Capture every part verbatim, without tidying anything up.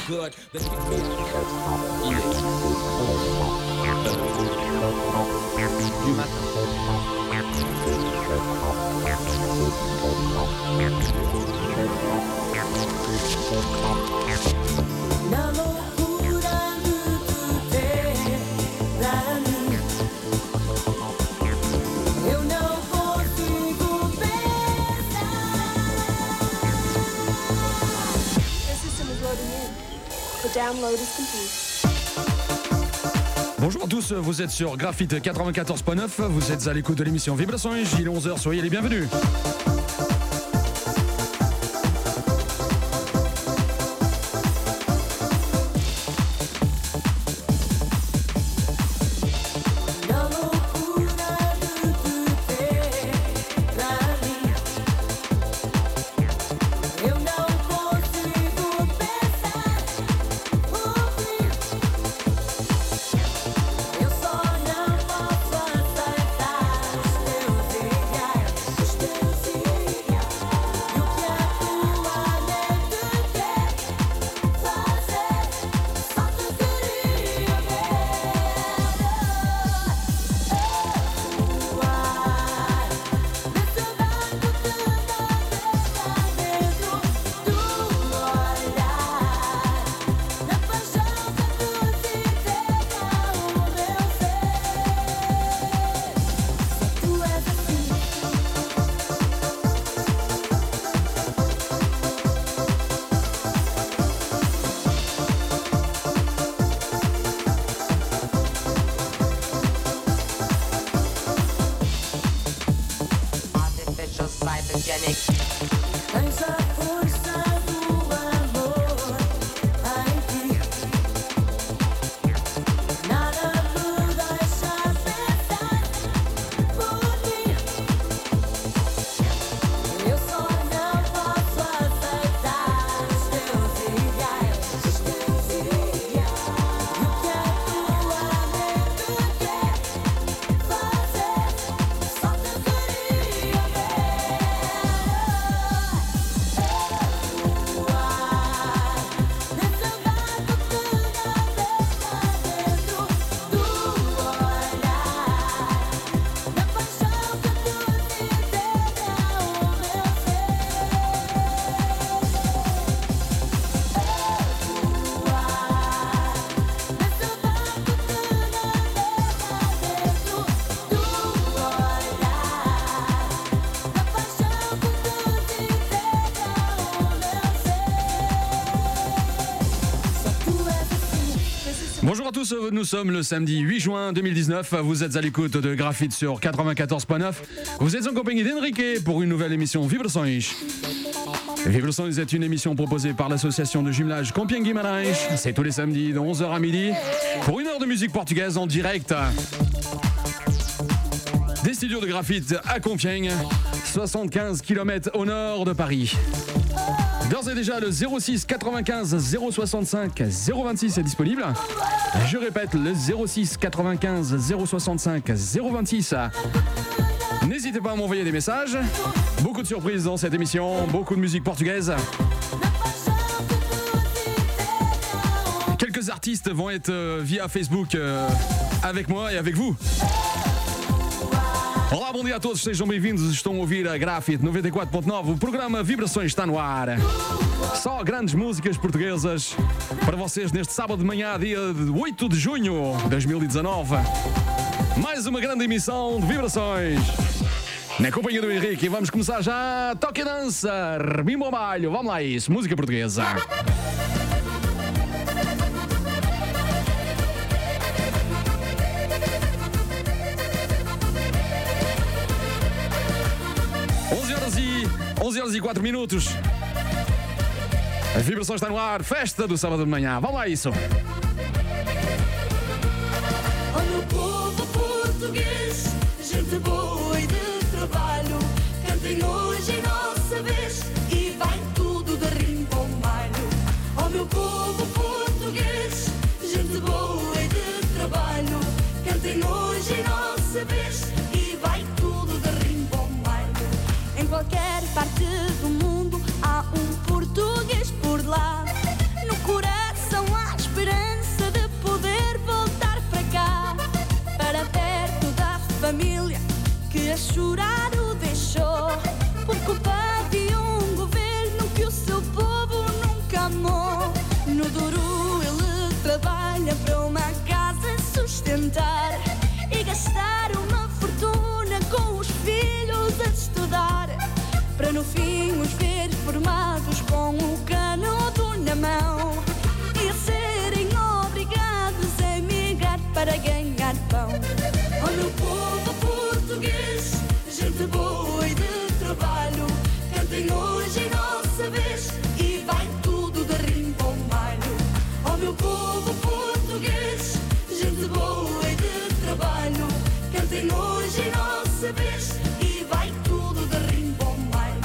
good. Let's get clear. Yeah. Du matin. Na loucura do tu ter pra mim, eu não consigo pensar. The system is loading in. The download is complete. Bonjour à tous, vous êtes sur Graphite quatre-vingt-quatorze point neuf, vous êtes à l'écoute de l'émission Vibration, il est onze heures, soyez les bienvenus. Bonjour à tous, nous sommes le samedi huit juin deux mille dix-neuf, vous êtes à l'écoute de Graphite sur quatre-vingt-quatorze point neuf, vous êtes en compagnie d'Enrique pour une nouvelle émission Vibration. Vibration est une émission proposée par l'association de jumelage Compiègne-Guimarães, c'est tous les samedis de onze heures à midi, pour une heure de musique portugaise en direct des studios de Graphite à Compiègne, soixante-quinze kilomètres au nord de Paris. D'ores et déjà, le zéro six quatre-vingt-quinze zéro soixante-cinq zéro vingt-six est disponible. Je répète, le zéro six quatre-vingt-quinze zéro soixante-cinq zéro vingt-six. N'hésitez pas à m'envoyer des messages. Beaucoup de surprises dans cette émission, beaucoup de musique portugaise. Quelques artistes vont être euh, via Facebook euh, avec moi et avec vous. Olá, bom dia a todos, sejam bem-vindos. Estão a ouvir a Graphite noventa e quatro ponto nove. O programa Vibrações está no ar. Só grandes músicas portuguesas para vocês neste sábado de manhã, dia oito de junho de dois mil e dezanove. Mais uma grande emissão de Vibrações. Na companhia do Henrique, vamos começar já. Toque e dança, rebimbo ao malho. Vamos lá, isso, música portuguesa. onze horas e quatro minutos. A Vibração está no ar. Festa do sábado de manhã. Vamos lá, isso. Oh, meu povo português, gente boa e de trabalho, cantem hoje em nossa vez e vai tudo de rimbombalho. Oh, meu povo português, gente boa e de trabalho, cantem hoje em nossa vez e vai tudo de rimbombalho. Em qualquer parte do mundo há um português por lá, no coração No duro ele trabalha para uma casa sustentar e gastar uma fortuna com os filhos a estudar, para no fim os ver formados com o canudo na mão e a serem obrigados a emigrar para ganhar pão. Oh, meu povo português, gente boa e de trabalho, cantem hoje em nossa vez e vai tudo de rimbo ao malho. Oh, meu povo português, gente boa e de trabalho, cantem hoje em nossa vez e vai tudo de rimbo ao malho.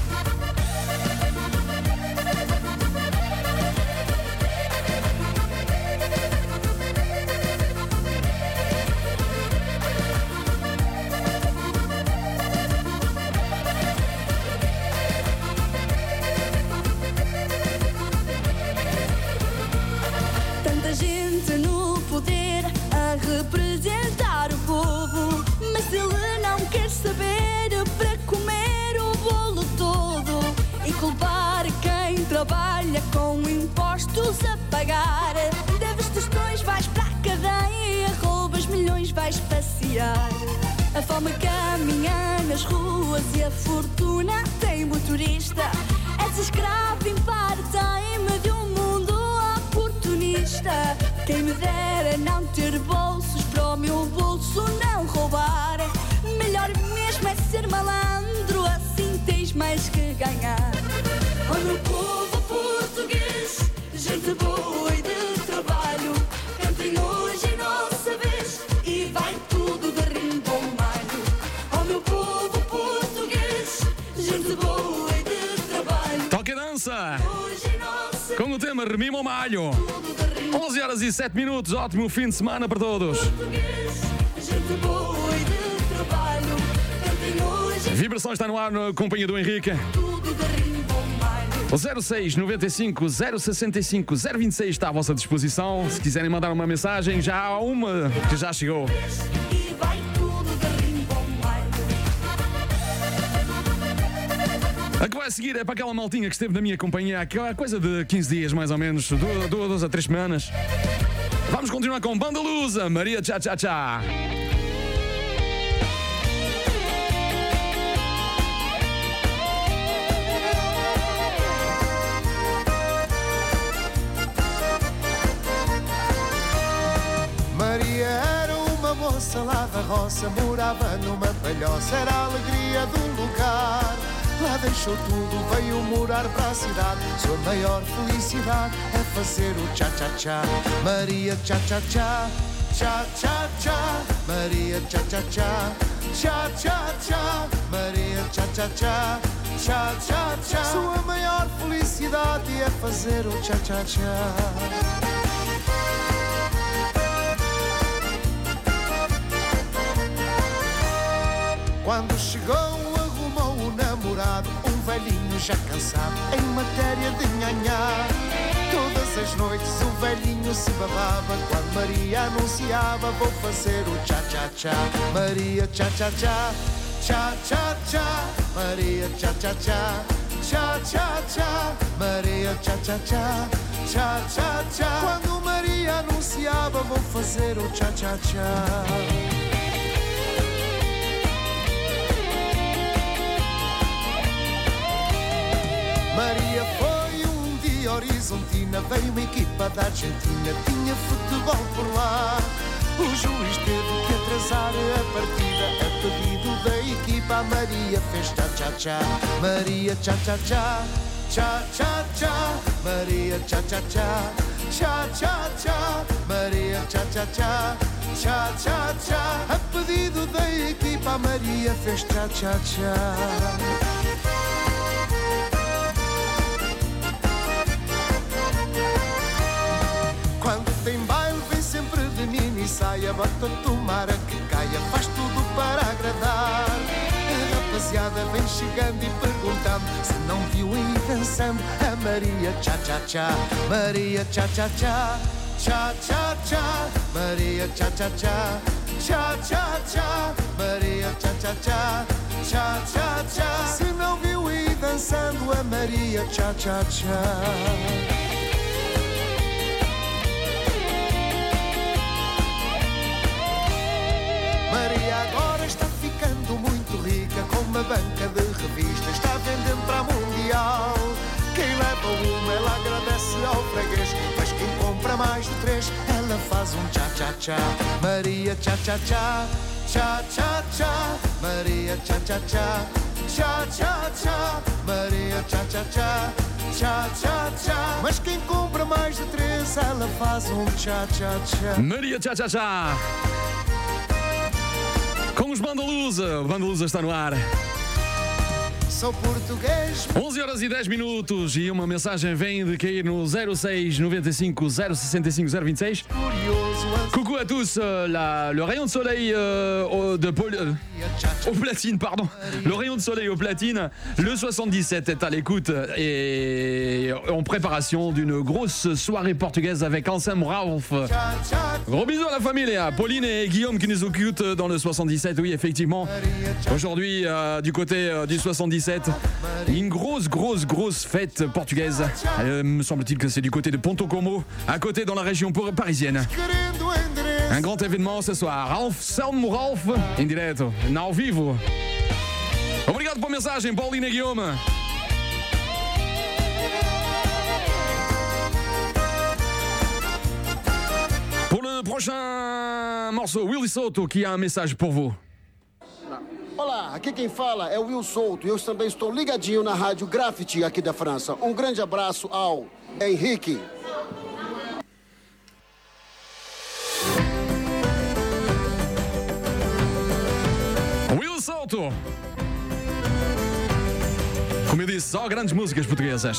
Tanta gente no poder a representar o povo, mas ele não quer saber para comer o bolo todo e culpar quem trabalha com impostos a pagar. Deves tostões, vais para a cadeia, roubas milhões, vais passear. A fome caminha nas ruas e a fortuna tem motorista. És escravo em part-time de um mundo oportunista. Quem me dera não ter bolsos para o meu bolso não roubar. Melhor mesmo é ser malandro, assim tens mais que ganhar. Oh, meu povo português, gente boa e de trabalho, cantem hoje em nossa vez e vai tudo de rimbo ao malho. Oh, meu povo português, gente boa e de trabalho, Toque e dança! hoje em nossa Com o tema Remimo ao Malho. onze horas e sete minutos, ótimo fim de semana para todos. português, gente boa e de trabalho, cantem hoje Vibrações está no ar na companhia do Henrique. tudo de rimbo ao malho. O zero seis noventa e cinco, zero sessenta e cinco, zero vinte e seis está à vossa disposição. Se quiserem mandar uma mensagem, já há uma que já chegou. E vai tudo de rimbo ao malho. A que vai seguir é para aquela maltinha que esteve na minha companhia há coisa de quinze dias, mais ou menos, duas, duas a três semanas. Vamos continuar com Banda Lusa, Maria Tchá Tchá Tchá. Maria era uma moça lá da roça, morava numa palhoça, era a alegria do lugar. Lá deixou tudo, veio morar para a cidade. Sua maior felicidade é fazer o tchá-tchá-tchá. Maria tchá-tchá-tchá, tchá-tchá-tchá. Maria tchá-tchá-tchá, tchá-tchá-tchá. Maria tchá-tchá-tchá, tchá-tchá-tchá. Sua maior felicidade é fazer o tchá-tchá-tchá. Quando chegou, arrumou o namorado, um velhinho já cansado em matéria de nhanhá. Todas as noites o velhinho se babava quando Maria anunciava: vou fazer o tchá-tchá-tchá. Maria tchá-tchá-tchá, tchá-tchá-tchá. Maria tchá-tchá-tchá, tchá-tchá-tchá. Maria tchá-tchá-tchá, tchá-tchá-tchá. Quando Maria anunciava: vou fazer o tchá-tchá-tchá. Maria foi um dia horizontina, veio uma equipa da Argentina, tinha futebol por lá. O juiz teve que atrasar a partida, a pedido da equipa a Maria fez tchá-tchá-tchá. Maria tchá-tchá-tchá, tchá-tchá-tchá. Maria tchá-tchá-tchá, tchá-tchá-tchá. Maria tchá-tchá-tchá, tchá-tchá-tchá. A pedido da equipa a Maria fez tchá-tchá-tchá. Quando tem baile vem sempre de mini saia, bota tomara que caia, faz tudo para agradar. A rapaziada vem chegando e perguntando se não viu ir dançando a Maria tchá-tchá-tchá. Maria tchá-tchá-tchá, tchá-tchá-tchá. Maria tchá-tchá-tchá, tchá-tchá-tchá. Maria tchá-tchá-tchá, tchá-tchá-tchá. Se não viu ir dançando a Maria tchá-tchá-tchá. compra mais de três, ela faz um tchá-tchá-tchá. Maria tchá-tchá-tchá, tchá-tchá-tchá. Maria tchá-tchá-tchá, tchá-tchá-tchá. Maria tchá-tchá-tchá, tchá-tchá-tchá. Mas quem compra mais de três, ela faz um tchá-tchá-tchá. Maria tchá-tchá-tchá. Com os Banda Lusa. O Banda Lusa está no ar. Sou português. onze horas e dez minutos e uma mensagem vem de cair no zero seis noventa e cinco zero sessenta e cinco zero vinte e seis. Curioso. Coucou à tous, euh, la, le rayon de soleil euh, au, de Paul, euh, au platine, pardon. Le rayon de soleil au platine, le soixante-dix-sept est à l'écoute et en préparation d'une grosse soirée portugaise avec Anselme Ralph. Gros bisous à la famille, à Pauline et Guillaume qui nous occupent dans le soixante-dix-sept. Oui, effectivement. Aujourd'hui, euh, du côté euh, du soixante-dix-sept, une grosse, grosse, grosse fête portugaise. Euh, me semble-t-il que c'est du côté de Ponto Como, à côté dans la région parisienne. Un grand événement ce soir. Ralph, Selmo Ralph, em direto, ao vivo. Obrigado pela mensagem, Pauline e Guillaume. Pour le prochain morceau, Willy Soto, qui a un message pour vous. Olá, aqui quem fala é o Will Souto e eu também estou ligadinho na rádio Graffiti aqui da França. Um grande abraço ao Henrique. Will Souto. Como eu disse, só grandes músicas portuguesas.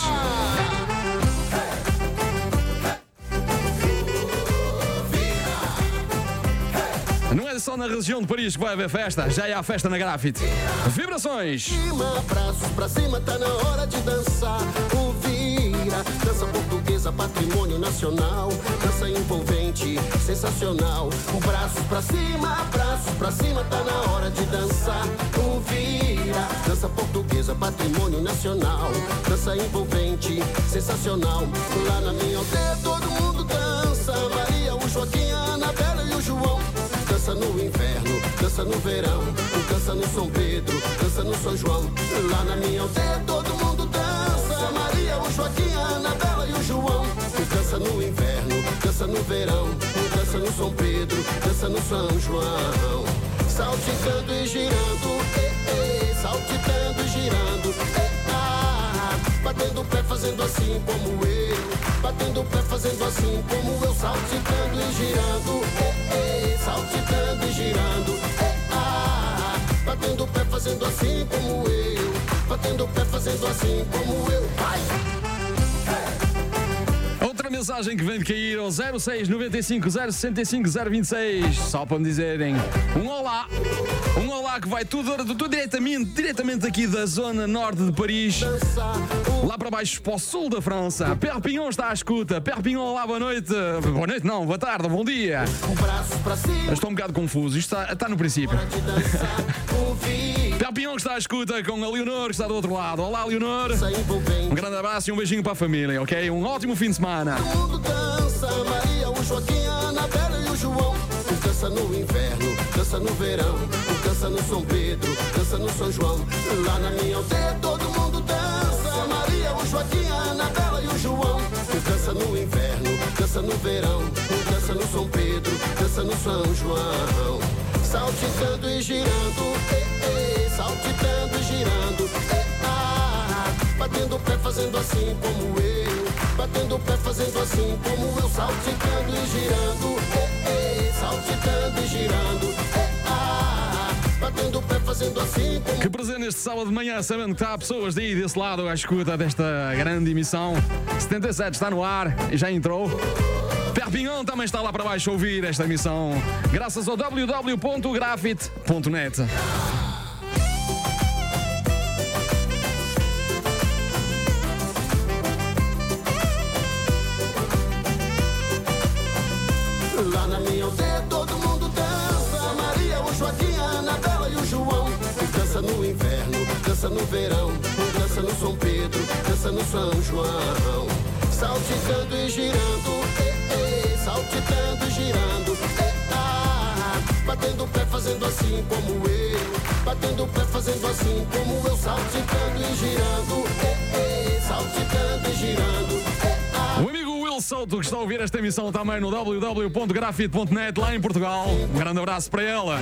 Não é só na região de Paris que vai haver festa, já é a festa na Graffiti. Vibrações! Cima, braços pra cima, tá na hora de dançar. O vira, dança portuguesa, patrimônio nacional. Dança envolvente, sensacional. O braços pra cima, braços pra cima, tá na hora de dançar. O vira, dança portuguesa, patrimônio nacional. Dança envolvente, sensacional. Lá na minha aldeia todo mundo dança. Maria, o Joaquim, a Anabela e o João. Dança no inverno, dança no verão, dança no São Pedro, dança no São João. Lá na minha aldeia todo mundo dança. Maria, o Joaquim, a Anabela e o João. Dança no inverno, dança no verão, dança no São Pedro, dança no São João. Saltitando e girando, eh, eh, saltitando e girando, eh, ah, batendo o pé fazendo assim como eu, batendo o pé fazendo assim como eu, saltitando e girando, eh, eh, saltitando e girando, eh, ah, batendo o pé fazendo assim como eu, batendo o pé fazendo assim como eu, vai! Outra mensagem que vem de cair ao zero seis noventa e cinco zero sessenta e cinco zero vinte e seis, só para me dizerem um olá, um olá que vai tudo, tudo diretamente, diretamente aqui da zona norte de Paris, lá para baixo para o sul da França. Perpignan está à escuta. Perpignan, olá, boa noite. Boa noite não, boa tarde, bom dia. Eu estou um bocado confuso, isto está, está no princípio. Perpignan está à escuta com a Leonor que está do outro lado. Olá, Leonor. Um grande abraço e um beijinho para a família, ok? Um ótimo fim de semana. Todo mundo dança, Maria, o Joaquim, a Anabela e o João. Dança no inverno, dança no verão, dança no São Pedro, dança no São João. Lá na minha aldeia todo mundo dança, Maria, o Joaquim, a Anabela e o João. Dança no inverno, dança no verão, dança no São Pedro, dança no São João. Saltitando e girando, eh, eh, saltitando e girando, eh, ah, batendo o pé fazendo assim como eu, batendo o pé fazendo assim como eu, saltitando e girando, eh, eh, saltitando e girando, eh, ah, batendo o pé fazendo assim como... Que prazer neste sábado de manhã, sabendo que há pessoas daí desse lado à escuta desta grande emissão. setenta e sete está no ar e já entrou. Perpignan também está lá para baixo a ouvir esta emissão, graças ao w w w ponto graffiti ponto net. Lá na minha aldeia todo mundo dança, Maria, o Joaquim, a Anabela e o João. Dança no inverno, dança no verão, dança no São Pedro, dança no São João. Saltitando e girando, eh, eh, saltitando e girando, eh, ah, batendo o pé fazendo assim como eu, batendo o pé fazendo assim como eu, saltitando e girando, eh, eh, saltitando e girando, eh, ah. O amigo Wilson Souto, que está a ouvir esta emissão também no w w w ponto grafite ponto net lá em Portugal. Um grande abraço para ela.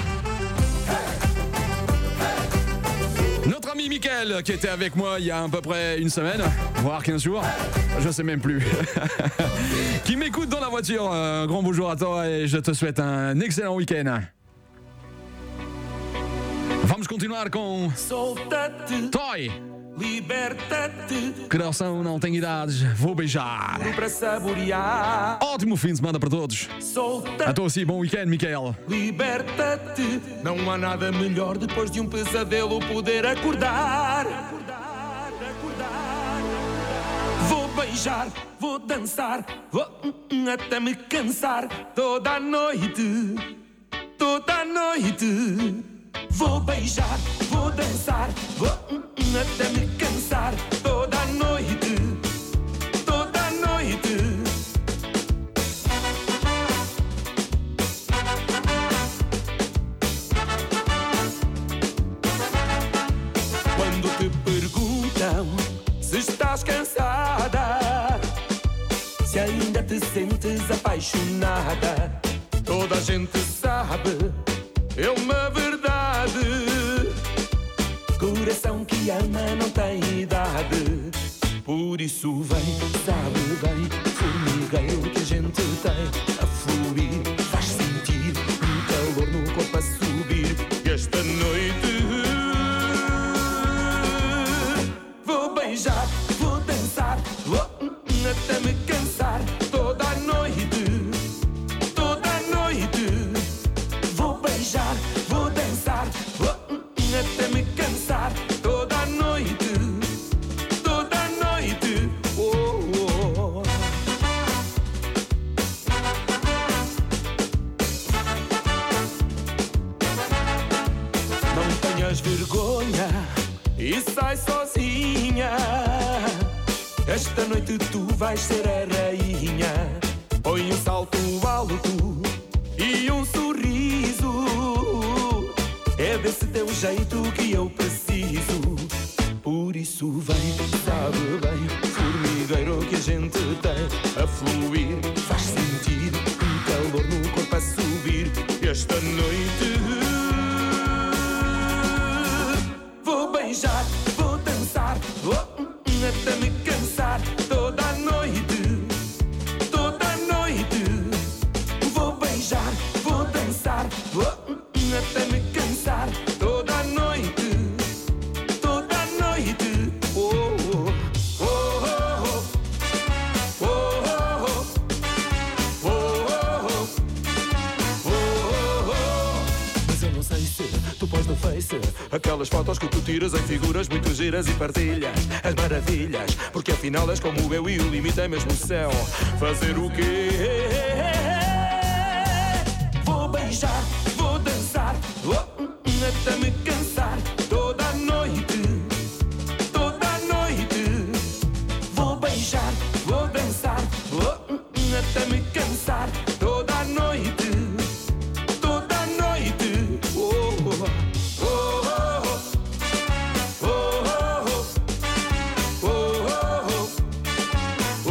Notre ami Mickaël, qui était avec moi il y a à peu près une semaine, voire quinze jours, je sais même plus, qui m'écoute dans la voiture. Un grand bonjour à toi et je te souhaite un excellent week-end. Vamos continuar com Solta-te, Toy. liberta-te, Coração não tem idades, vou beijar. para saborear. Ótimo fim de semana para todos. Solta-te, Até assim, bom weekend, Mickaël. liberta-te. Não há nada melhor depois de um pesadelo poder acordar. Acordar, acordar. Vou beijar, vou dançar, vou hum, hum, até me cansar toda a noite, toda a noite. Vou beijar, vou dançar, vou hum, hum, até me cansar toda a noite, toda a noite. Quando te perguntam se estás cansada, se ainda te sentes apaixonada, toda a gente sabe, é uma verdade. Coração que ama não tem idade. Por isso vem, sabe bem, formigueiro que a gente tem a fluir, faz sentir um calor no corpo a subir. E esta noite vou beijar, vou dançar, vou hum, hum, até me cansar toda a noite, toda a noite. Vou beijar, vou dançar, vou hum, hum, até me cansar toda a noite, toda a noite. Oh, oh. Não tenhas vergonha e sai sozinha. Esta noite tu vais ser a rainha. Põe um salto alto e um sorriso. É desse teu jeito que eu preciso. Por isso vem, sabe bem, formigueiro que a gente tem a fluir, faz sentir um calor no corpo a subir. Esta noite vou beijar, vou dançar, vou hum, hum, até me cansar toda a noite, toda a noite. Vou beijar, vou dançar, vou hum, hum, até me cansar toda a noite, toda a noite. Oh, oh, oh, oh, oh, oh, oh, oh, oh. Mas eu não sei se tu pões no Face aquelas fotos que tu tiras em figuras muito giras e partilhas as maravilhas, porque afinal és como eu e o limite é mesmo o céu. Fazer o quê? Vou beijar, vou dançar, vou hum, hum, até me cansar toda a noite, toda a noite. Vou beijar, vou dançar, vou hum, hum, até me cansar toda a noite, toda a noite. Oh, oh, oh, oh, oh, oh,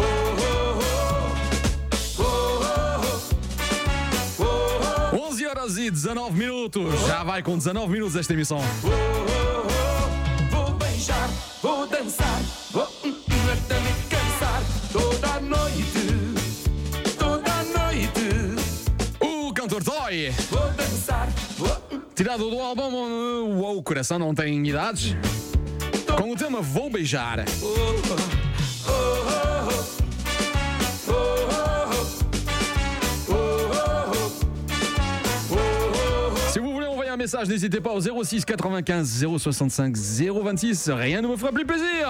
oh, oh. onze horas e dezanove minutos. Já vai com dezanove minutos esta emissão. Oh, oh, oh. Vou beijar, vou dançar, vou hum, hum, até me cansar toda a noite, toda a noite. O cantor Toy, Vou dançar, vou hum, tirado do álbum uh, Uou, Coração Não Tem Idades, com o tema Vou Beijar. oh, oh, oh, oh, oh, oh, oh, oh. Si vous voulez envoyer un message, n'hésitez pas au zéro six quatre-vingt-quinze zéro soixante-cinq zéro vingt-six. Rien ne me fera plus plaisir.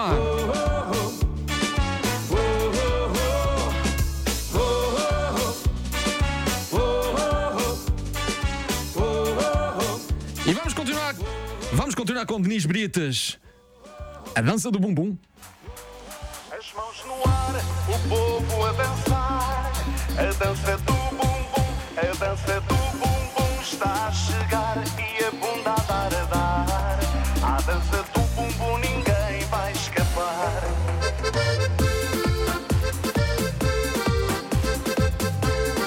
E vamos continuar, vamos continuar com Denise Brites, a dança do bumbum. As mãos no ar, o povo a dançar. A dança do bumbum, a dança do bumbum está a chegar e a bunda a dar a dar. À dança do bumbum ninguém vai escapar.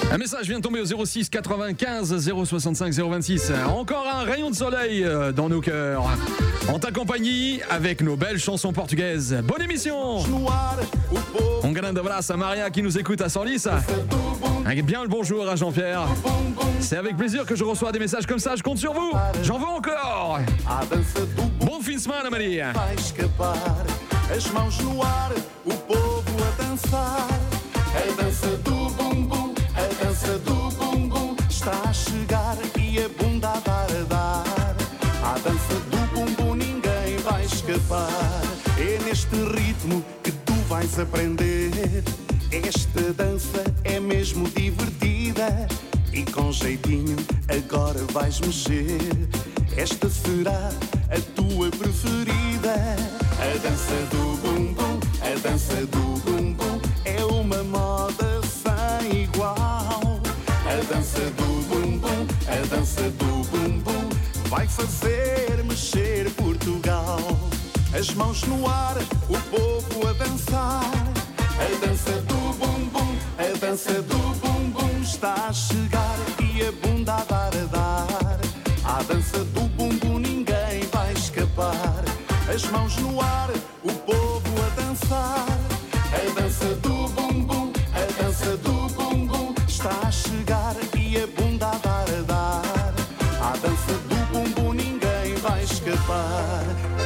Un message vient de tomber au zéro six quatre-vingt-quinze zéro soixante-cinq zéro vingt-six. Encore un rayon de soleil dans nos cœurs. On t'accompagne avec nos belles chansons portugaises. Bonne émission. Un grand abraço à Maria qui nous écoute à Senlis. Un bien le bonjour à Jean-Pierre. C'est avec plaisir que je reçois des messages comme ça. Je compte sur vous. J'en veux encore. Bon fin de semana, Maria. Vai escapar, as mãos no ar, o povo a dançar. A dança do bumbum, a dança do bumbum está a chegar e a bunda a dar a dar. À dança do bumbum ninguém vai escapar. É neste ritmo que tu vais aprender. Esta dança é mesmo divertida e com jeitinho agora vais mexer. Esta será a tua preferida. A dança do bumbum, a dança do bumbum é uma moda sem igual. A dança do bumbum, a dança do bumbum vai fazer mexer Portugal. As mãos no ar, o povo a dançar. A dança do bumbum, a dança do bumbum está a chegar e a bunda a dar a dar. À dança do bumbum ninguém vai escapar. As mãos no ar, o povo a dançar. A dança do bumbum, a dança do bumbum está a chegar e a bunda a dar a dar. À dança do bumbum ninguém vai escapar.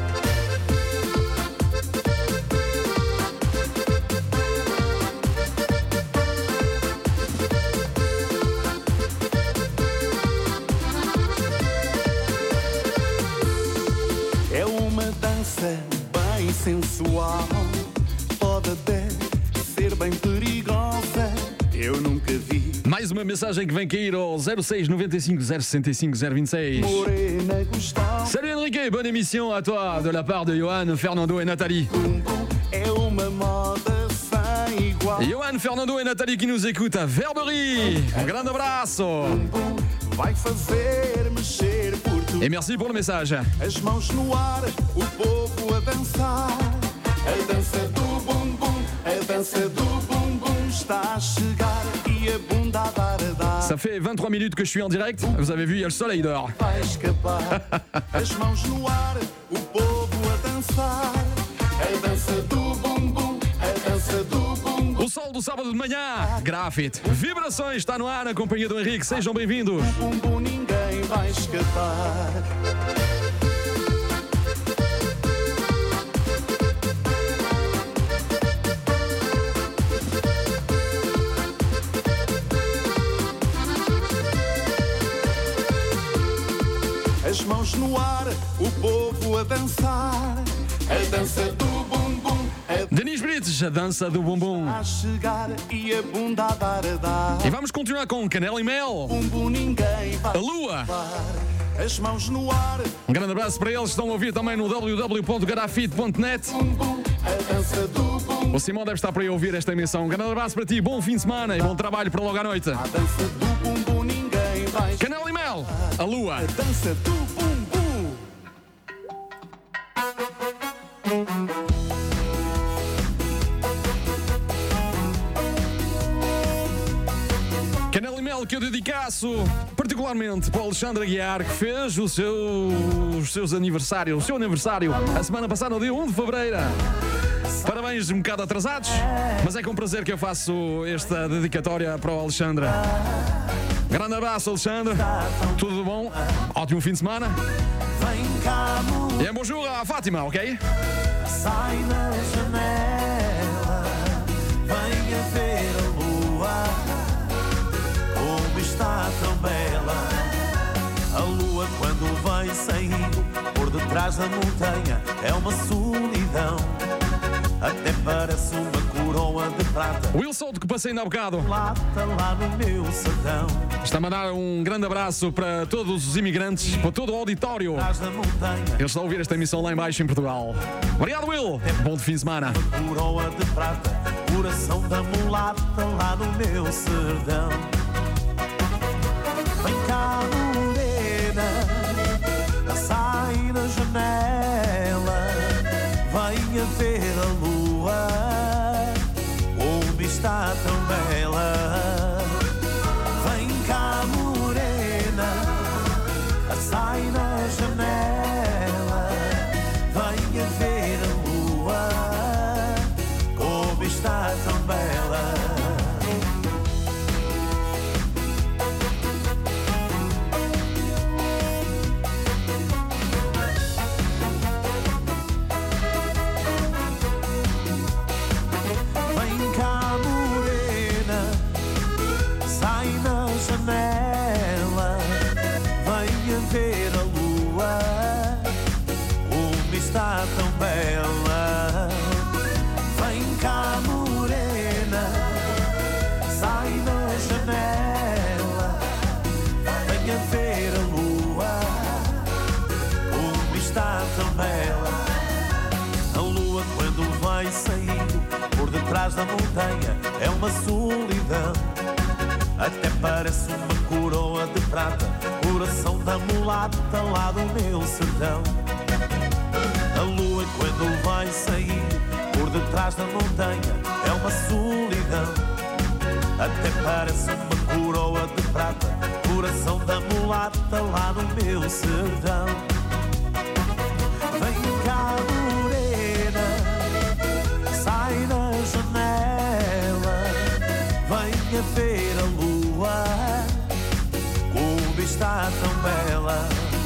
Bem sensual, pode até ser bem perigosa. Eu nunca vi. Mais uma mensagem que vem cair ao zéro seis noventa e cinco zero sessenta e cinco zero vinte e seis. Morena gostosa. Salut Enrique, bonne émission à toi de la part de Johan, Fernando et Nathalie. É uma moda sem igual. Johan, Fernando et Nathalie qui nous écoutent à Verberie. Un grand abraço. Vai fazer mexer Portugal. Et merci pour le message. As mãos no ar, o povo a dançar. A dança do bumbum, a dança do bumbum está a chegar e a bunda a dar a dar. Ça fait vingt-trois minutes que je suis en direct. Vous avez vu, il y a le soleil dehors. Vai escapar. As mãos no ar, o povo a dançar. A dança do bumbum, a dança do bumbum. O sol do sábado de manhã, Grafite. Vibrações está no ar na companhia do Henrique. Sejam bem-vindos. O bumbum ninguém vai escapar. As mãos no ar, o povo a dançar. A dança do bumbum, a Denis Brites, a dança do bumbum. a chegar e a bunda a dar a dar. E vamos continuar com Canela e Mel. Bumbum ninguém vai A Lua. escapar. As mãos no ar, Um grande abraço para eles que estão a ouvir também no w w w ponto grafite ponto net. bumbum, a dança do bumbum. O Simão deve estar para aí a ouvir esta emissão. Um grande abraço para ti, bom fim de semana e bom trabalho para logo à noite. A dança do bumbum ninguém vai escapar. Canela e Mel, a Lua. A dança do bumbum. Canela e Mel que eu dedicaço particularmente para o Alexandre Aguiar, que fez o seu, os seus aniversários, o seu aniversário a semana passada, no dia um de fevereiro. Parabéns um bocado atrasados, mas é com prazer que eu faço esta dedicatória para o Alexandre. Grande abraço, Alexandre. Tudo de bom? Ótimo fim de semana. Vem cá, E um bonjour à Fátima, ok? sai na janela, venha ver a lua, como está tão bela. A lua quando vem saindo por detrás da montanha é uma solidão, até parece uma coroa de prata. Will Souto, que passei ainda há bocado. Lata lá no meu sertão, Está a mandar um grande abraço para todos os imigrantes, para todo o auditório. atrás da montanha, Eles estão a ouvir esta emissão lá em baixo em Portugal. Obrigado, Will. Bom fim de semana. coroa de prata, coração da mulata lá no meu sertão. Vem cá, morena, sai na janela, venha ver a lua, como está tão bela. janela, venha ver a lua, como está tão bela. Vem cá, morena, sai da janela, venha ver a lua, como está tão bela. A lua quando vai sair por detrás da montanha é uma solidão, até parece uma coroa de prata, coração da mulata lá do meu sertão. A lua quando vai sair por detrás da montanha é uma solidão, até parece uma coroa de prata, coração da mulata lá no meu sertão. Vem cá, morena, sai da janela, venha ver a lua, como está tão bela.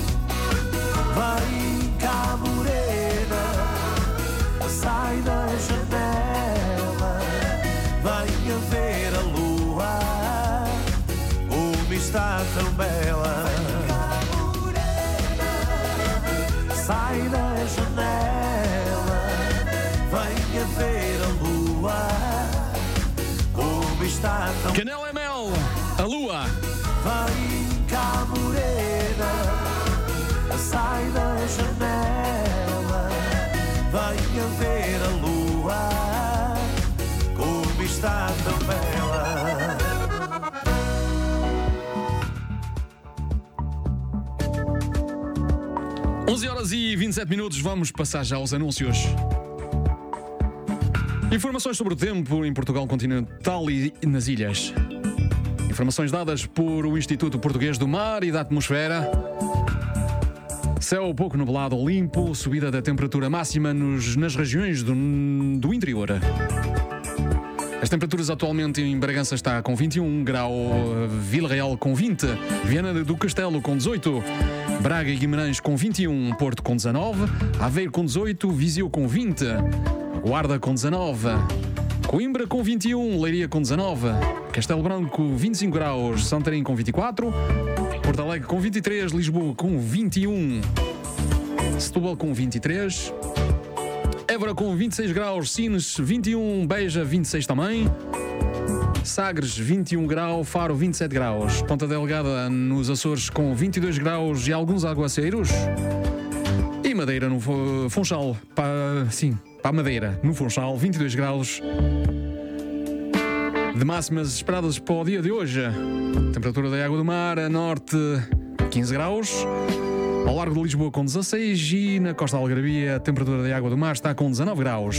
Vem cá, morena, sai da janela, venha ver a lua, como está tão bela. Vem cá, morena, sai da janela, venha ver a lua, como está tão bela. Canela M L, a lua. Vem cá, morena, sai da janela, venha ver a lua, como está tão bela. onze horas e vinte e sete minutos, vamos passar já aos anúncios. Informações sobre o tempo em Portugal continental e nas ilhas. Informações dadas por o Instituto Português do Mar e da Atmosfera. Céu pouco nublado ou limpo, subida da temperatura máxima nos, nas regiões do, do interior. As temperaturas atualmente em Bragança está com vinte e um grau, Vila Real com vinte, Viana do Castelo com dezoito, Braga e Guimarães com vinte e um, Porto com dezanove, Aveiro com dezoito, Viseu com vinte, Guarda com dezanove, Coimbra com vinte e um, Leiria com dezanove, Castelo Branco vinte e cinco graus, Santarém com vinte e quatro, Porto Alegre com vinte e três, Lisboa com vinte e um, Setúbal com vinte e três, Évora com vinte e seis graus, Sines vinte e um, Beja vinte e seis também, Sagres vinte e um graus, Faro vinte e sete graus, Ponta Delgada nos Açores com vinte e dois graus e alguns aguaceiros, e Madeira no Funchal, para, sim, para a Madeira no Funchal, vinte e dois graus de máximas esperadas para o dia de hoje. Temperatura da água do mar, a norte quinze graus, ao largo de Lisboa com dezasseis e na costa da Algarvia a temperatura da água do mar está com dezanove graus.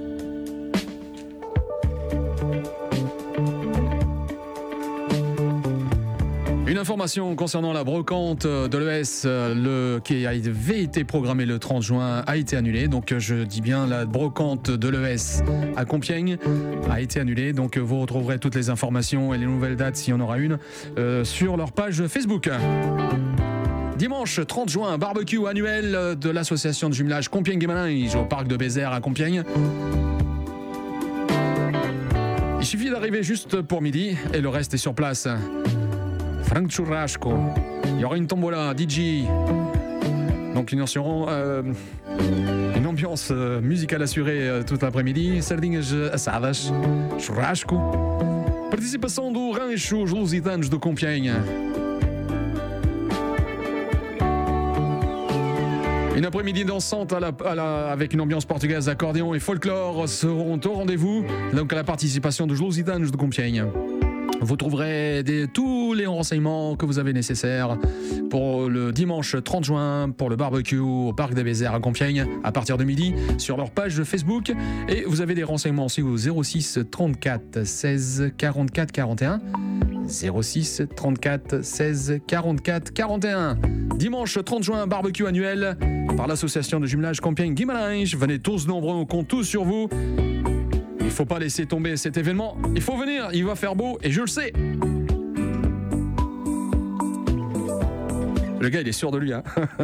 Une information concernant la brocante de l'E S, le, qui avait été programmée le trente juin, a été annulée. Donc je dis bien la brocante de l'E S à Compiègne a été annulée. Donc vous retrouverez toutes les informations et les nouvelles dates, s'il y en aura une, euh, sur leur page Facebook. Dimanche trente juin, barbecue annuel de l'association de jumelage Compiègne-Guimarães au parc de Bézère à Compiègne. Il suffit d'arriver juste pour midi et le reste est sur place. Frank Churrasco, il y aura une tombola, D J, donc une, euh, une ambiance musicale assurée euh, tout l'après-midi, sardinhas assadas, churrasco, participação do Rancho Os Lusitanos do Compiègne. Une après-midi dansante à la, à la, avec une ambiance portugaise, accordéon et folklore seront au rendez-vous, donc à la participation dos Lusitanos de Compiègne. Vous trouverez des, tous les renseignements que vous avez nécessaires pour le dimanche trente juin, pour le barbecue au Parc des Bézères à Compiègne, à partir de midi, sur leur page Facebook. Et vous avez des renseignements aussi au zéro six trente-quatre seize quarante-quatre quarante et un. zéro six trente-quatre seize quarante-quatre quarante et un. Dimanche trente juin, barbecue annuel par l'association de jumelage Compiègne-Guimarães. Venez tous nombreux, on compte tous sur vous. Il ne faut pas laisser tomber cet événement. Il faut venir, il va faire beau et je le sais. Le gars, il est sûr de lui, hein.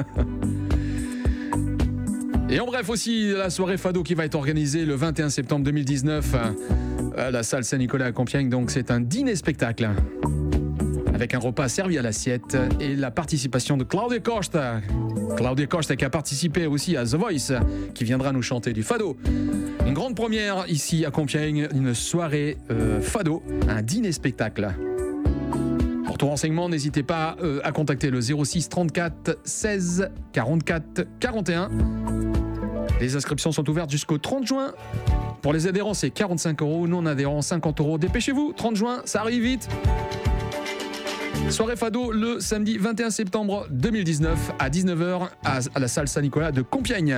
Et en bref aussi, la soirée Fado qui va être organisée le vingt et un septembre deux mille dix-neuf à la salle Saint-Nicolas à Compiègne. Donc c'est un dîner-spectacle avec un repas servi à l'assiette et la participation de Claudia Costa. Claudia Costa qui a participé aussi à The Voice, qui viendra nous chanter du fado. Une grande première ici à Compiègne, une soirée euh, fado, un dîner-spectacle. Pour tout renseignement, n'hésitez pas euh, à contacter le zéro six trente-quatre seize quarante-quatre quarante et un. Les inscriptions sont ouvertes jusqu'au trente juin. Pour les adhérents, c'est quarante-cinq euros. Non-adhérents, cinquante euros. Dépêchez-vous, trente juin, ça arrive vite. Soirée fado le samedi vingt et un septembre deux mille dix-neuf à dix-neuf heures à, à la salle Saint-Nicolas de Compiègne.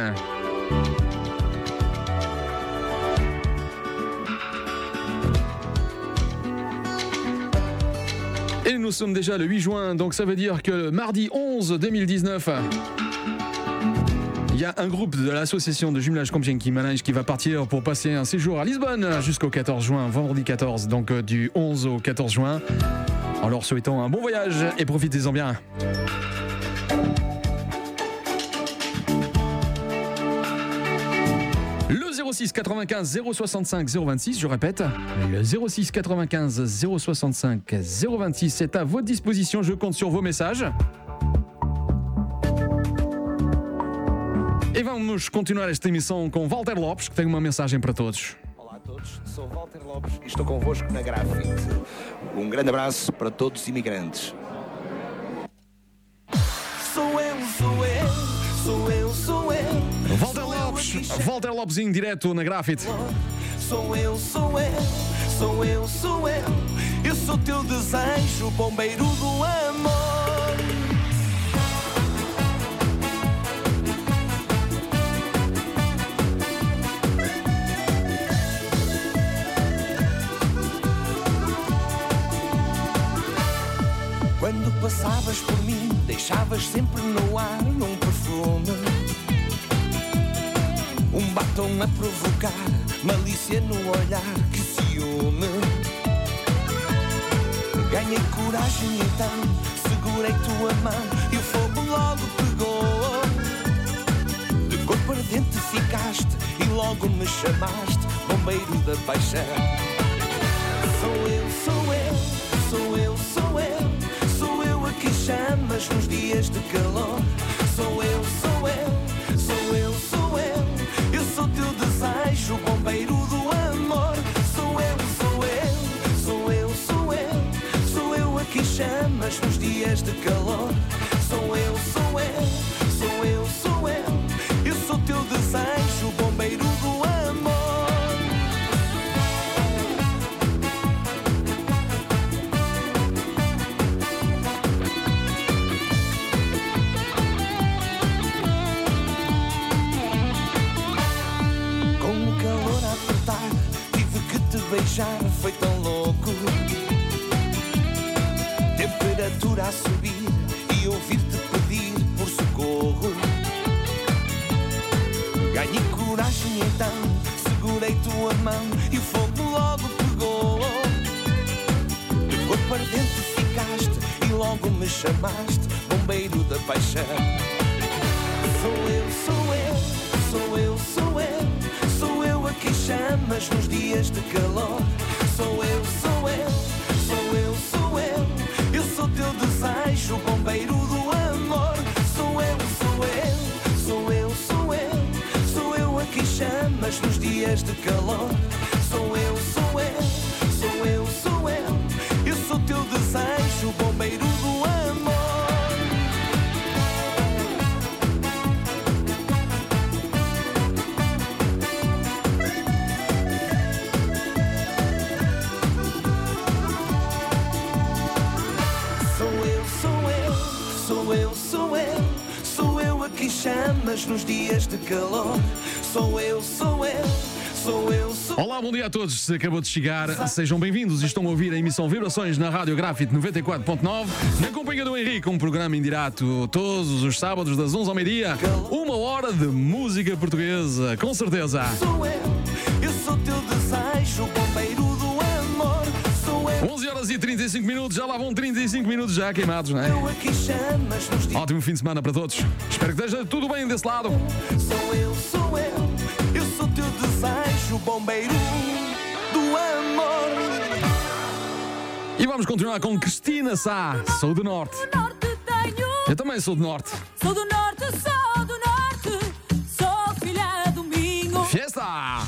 Et nous sommes déjà le huit juin, donc ça veut dire que le mardi onze deux mille dix-neuf, il y a un groupe de l'association de jumelage Compiègne qui manage qui va partir pour passer un séjour à Lisbonne jusqu'au quatorze juin, vendredi quatorze, donc du onze au quatorze juin. En leur souhaitant un bon voyage et profitez-en bien. Le zéro six quatre-vingt-quinze zéro soixante-cinq zéro vingt-six, je répète, le zéro six quatre-vingt-quinze zéro soixante-cinq zéro vingt-six, c'est à votre disposition, je compte sur vos messages. E vamos continuar esta emissão com Walter Lopes, que tem uma mensagem para todos. Olá a todos, sou Walter Lopes e estou convosco na Grafite. Um grande abraço para todos os imigrantes. Sou eu, sou eu, sou eu, sou eu. Walter Lopes, Walter Lopes em direto na Grafite. Sou eu, sou eu, sou eu, sou eu. Eu sou teu desejo, bombeiro do amor. Quando passavas por mim, deixavas sempre no ar um perfume, um batom a provocar, malícia no olhar, que ciúme. Ganhei coragem então, segurei tua mão e o fogo logo pegou. De corpo ardente ficaste e logo me chamaste bombeiro da paixão. Sou eu, sou eu, sou eu, sou eu. Que chamas nos dias de calor. Sou eu, sou eu, sou eu, sou eu. Eu sou teu desejo, bombeiro do amor. Sou eu, sou eu, sou eu, sou eu. Sou eu a que chamas nos dias de calor. Sou eu, sou eu, sou eu, sou eu. Eu sou teu desejo, bombeiro do amor. Beijar foi tão louco, temperatura a subir e ouvir-te pedir por socorro. Ganhei coragem então, segurei tua mão e o fogo logo pegou. De corpo ardente ficaste e logo me chamaste bombeiro da paixão. Sou eu, sou eu, sou eu, sou eu. Sou eu a que chamas nos dias de calor. Sou eu, sou eu, sou eu, sou eu. Eu sou teu desejo, bombeiro do amor. Sou eu, sou eu, sou eu, sou eu. Sou eu a que chamas nos dias de calor. Sou eu, sou eu, sou eu, sou eu. Eu sou teu desejo, bombeiro do amor. Chamas nos dias de calor. Sou eu, sou eu, sou eu, sou eu. Olá, bom dia a todos. Se acabou de chegar, sejam bem-vindos. Estão a ouvir a emissão Vibrações na Rádio Grafite noventa e quatro ponto nove, na companhia do Henrique, um programa em direto todos os sábados das onze ao meio-dia. Uma hora de música portuguesa, com certeza. Sou eu, eu sou teu desejo, bombeiro do amor. Sou eu. onze horas e trinta e cinco minutos, já lá vão trinta e cinco minutos já queimados, não é? Eu aqui chamas nos dias. Ótimo fim de semana para todos. Espero que esteja tudo bem desse lado. Sou eu, sou eu, eu sou teu desejo, bombeiro do amor. E vamos continuar com Cristina Sá. Sou do Norte. Do norte tenho. Eu também sou do Norte. Sou do norte, sou do norte. Sou filha do Minho. Fiesta!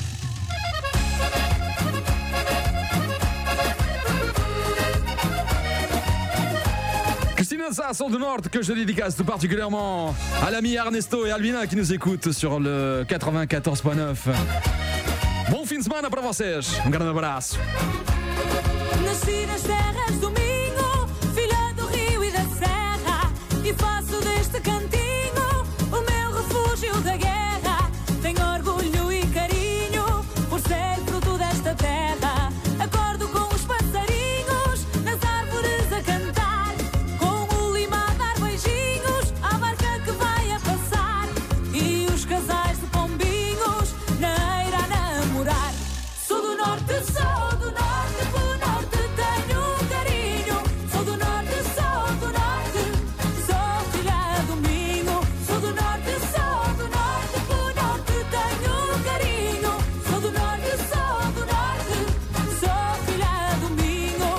Christine Sasson du Nord, que je dédicace tout particulièrement à l'ami Ernesto et Albina qui nous écoutent sur le quatre-vingt-quatorze point neuf. Bom fim de semana para vocês. Um grande abraço. Nasci nas terras do Minho, filha do rio e da serra, e faço deste cantinho o meu refúgio da guerra. Tenho orgulho e carinho por ser fruto desta terra. Acordo com os passarinhos nas árvores a cantar, com o lima a dar beijinhos à barca que vai a passar, e os casais de pombinhos na eira a namorar. Sou do norte, sou do norte, pelo norte tenho carinho. Sou do norte, sou do norte, sou filha do Minho. Sou do norte, sou do norte, pelo norte tenho carinho. Sou do norte, sou do norte, sou filha do Minho.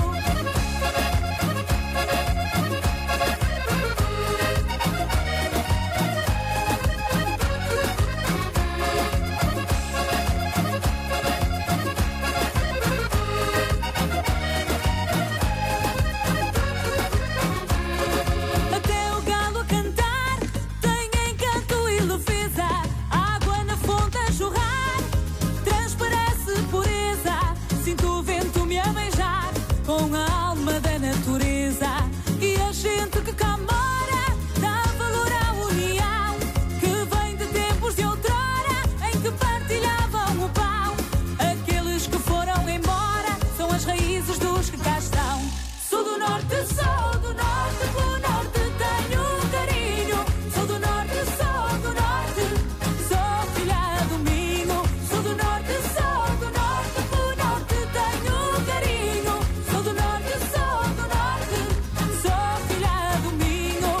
Até o galo a cantar tem encanto e leveza. A água na fonte a jorrar transparece pureza. Sinto o vento me a beijar com a alma da natureza. E a gente que cá mora dá valor à união, que vem de tempos de outrora em que partilhavam o pão. Aqueles que foram embora são as raízes dos que cá estão. Sou do norte, sou do norte, pelo norte tenho carinho. Sou do norte, sou do norte, sou filha do Minho. Sou do norte, sou do norte, pelo norte tenho carinho. Sou do norte, sou do norte, sou filha do Minho.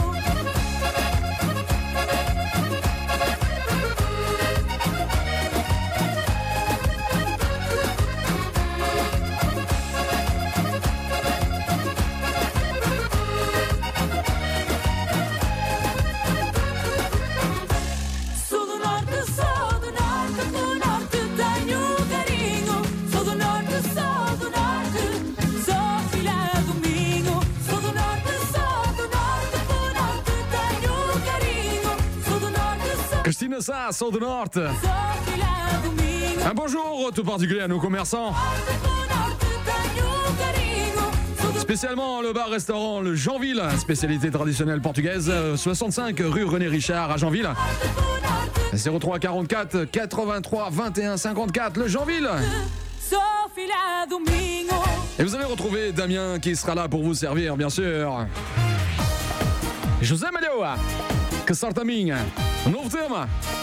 Sou do norte, sou do norte, pelo norte tenho carinho. Sou do norte, sou do norte, sou filha do Minho. Sou do norte, sou do norte, pelo norte tenho carinho. Sou do norte, sou, Christine Sá, sou do Norte. sou filha do Minho. Un bonjour tout particulier à nos commerçants. Pelo norte tenho carinho. Sou do Spécialement le bar-restaurant Le Jeanville, spécialité traditionnelle portugaise, euh, soixante-cinq rue René Richard à Jeanville. pelo norte, zéro trois quarante-quatre quatre-vingt-trois vingt et un cinquante-quatre, Le Jeanville. sou filha do Minho. Et vous allez retrouver Damien qui sera là pour vous servir, bien sûr. José Malho, que sorte a minha. Um novo tema.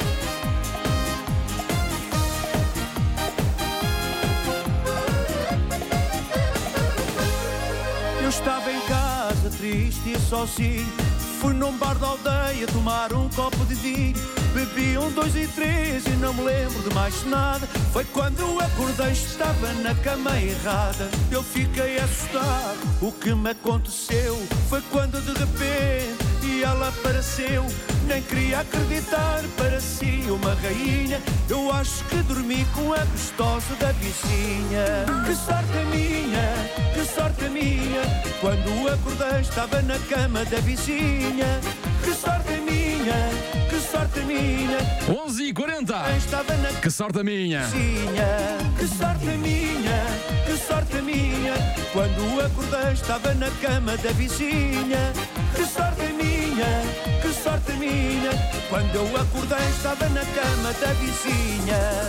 Eu estava em casa triste e sozinho. Fui num bar da aldeia tomar um copo de vinho. Bebi um, dois e três e não me lembro de mais nada. Foi quando eu acordei, estava na cama errada. Eu fiquei assustado, o que me aconteceu foi quando de repente ela apareceu. Nem queria acreditar, parecia uma rainha. Eu acho que dormi com a gostosa da vizinha. Que sorte a minha, que sorte a minha. Quando acordei estava na cama da vizinha. Que sorte a minha, que sorte a minha. onze e quarenta. Estava na Que sorte a minha. vizinha. Que sorte a minha, que sorte a minha. Quando acordei estava na cama da vizinha. Que sorte a minha, que sorte a minha. Quando eu acordei estava na cama da vizinha.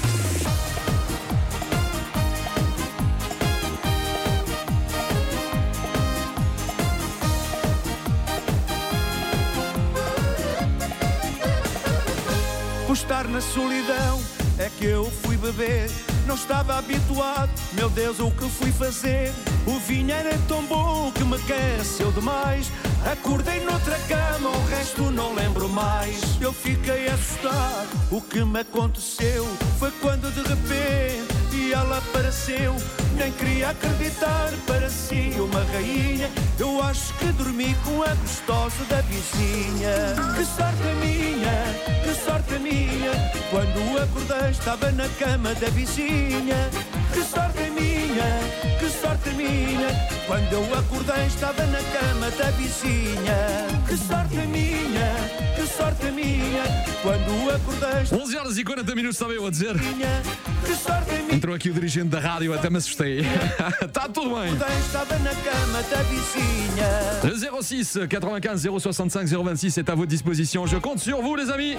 Por estar na solidão é que eu fui beber. Não estava habituado, meu Deus, o que fui fazer? O vinho era tão bom que me aqueceu demais. Acordei noutra cama, o resto não lembro mais. Eu fiquei assustado, o que me aconteceu foi quando de repente e ela apareceu. Nem queria acreditar, parecia uma rainha. Eu acho que dormi com a gostosa da vizinha. Que sorte a minha, que sorte a minha. Quando acordei estava na cama da vizinha. Que sorte a minha, que sorte a minha. Quando eu acordei estava na cama da vizinha. Que sorte a minha, que sorte a minha. Quando acordei onze horas e quarenta minutos, estava eu a dizer. Que sorte a minha. Entrou aqui o dirigente da rádio, até me assustei. Está tudo bem. Estava na cama da vizinha. zéro six quatre-vingt-quinze zéro soixante-cinq zéro vingt-six est à votre disposition. Je compte sur vous, les amis.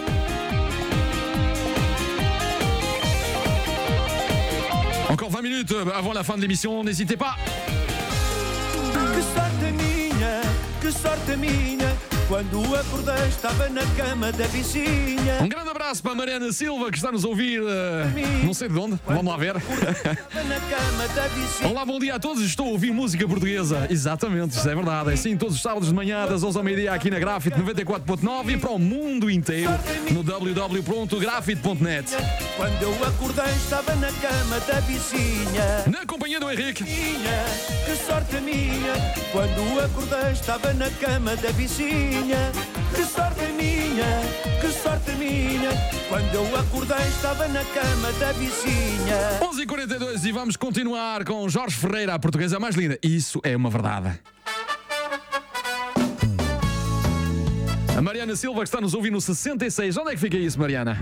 Encore vingt minutes avant la fin de l'émission, n'hésitez pas. Que sorte a minha, que sorte a minha. Quando acordei estava na cama da vizinha. Um grande abraço para a Mariana Silva, que está nos a ouvir, uh, não sei de onde, vamos lá ver. Olá, bom dia a todos, estou a ouvir música portuguesa. Exatamente, isso é verdade. É assim, todos os sábados de manhã, das onze ao meio-dia, aqui na Grafite noventa e quatro ponto nove e para o mundo inteiro no w w w ponto grafite ponto net. Quando eu acordei estava na cama da vizinha. Na companhia do Henrique. Que sorte a minha. Quando acordei estava na cama da vizinha. Que sorte a minha, que sorte a minha. Quando eu acordei estava na cama da vizinha. onze e quarenta e dois e vamos continuar com Jorge Ferreira, a portuguesa mais linda. Isso é uma verdade. A Mariana Silva, que está nos ouvindo no sessenta e seis. Onde é que fica isso, Mariana?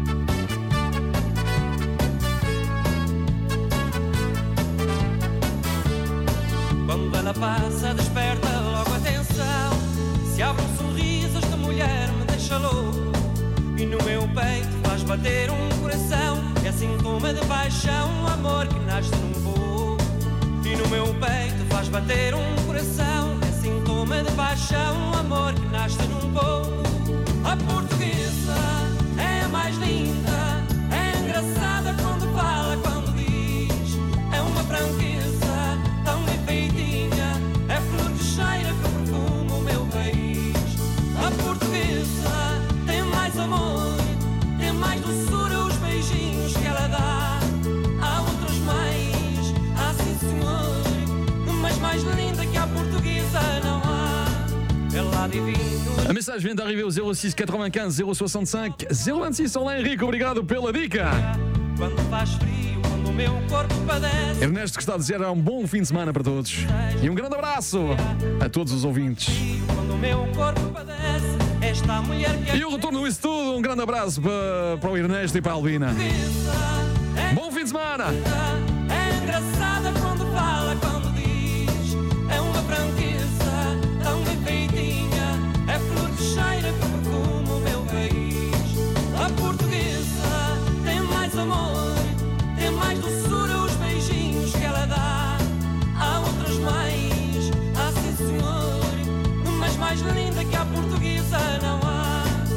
Quando ela passa, desperta logo a atenção. Se abre um sorriso, esta mulher me deixa louco. E no meu peito faz bater um coração. É sintoma de paixão, amor que nasce num voo. E no meu peito faz bater um coração. É sintoma de paixão, amor que nasce num voo. A portuguesa é a mais linda. É engraçada quando fala, quando diz. É uma franqueza tão enfeitinha. É flor que cheira, que perfuma o meu país. A portuguesa tem mais amor, tem mais doçura, os beijinhos que ela dá. Há outras mais, há sim senhor, mas mais linda que a portuguesa não há. Ela divino. A mensagem vem de arriver ao zero six quatre-vingt-quinze zéro soixante-cinq zéro vingt-six. Olá, Henrique, obrigado pela dica. Quando faz frio, quando o meu corpo padece. Ernesto, que está a dizer um bom fim de semana para todos. E um grande abraço a todos os ouvintes. Quando o meu corpo padece, esta mulher que é. E o retorno do Isso Tudo, um grande abraço para, para o Ernesto e para a Albina. Bom fim de semana. É engraçada quando fala, quando diz. É uma franqueza tão bem feitinha. É flor que cheira, que perfuma o meu país. A portuguesa tem mais amor, tem mais doçura, os beijinhos que ela dá. Há outras mais, há sim senhor, mas mais linda que a portuguesa não há.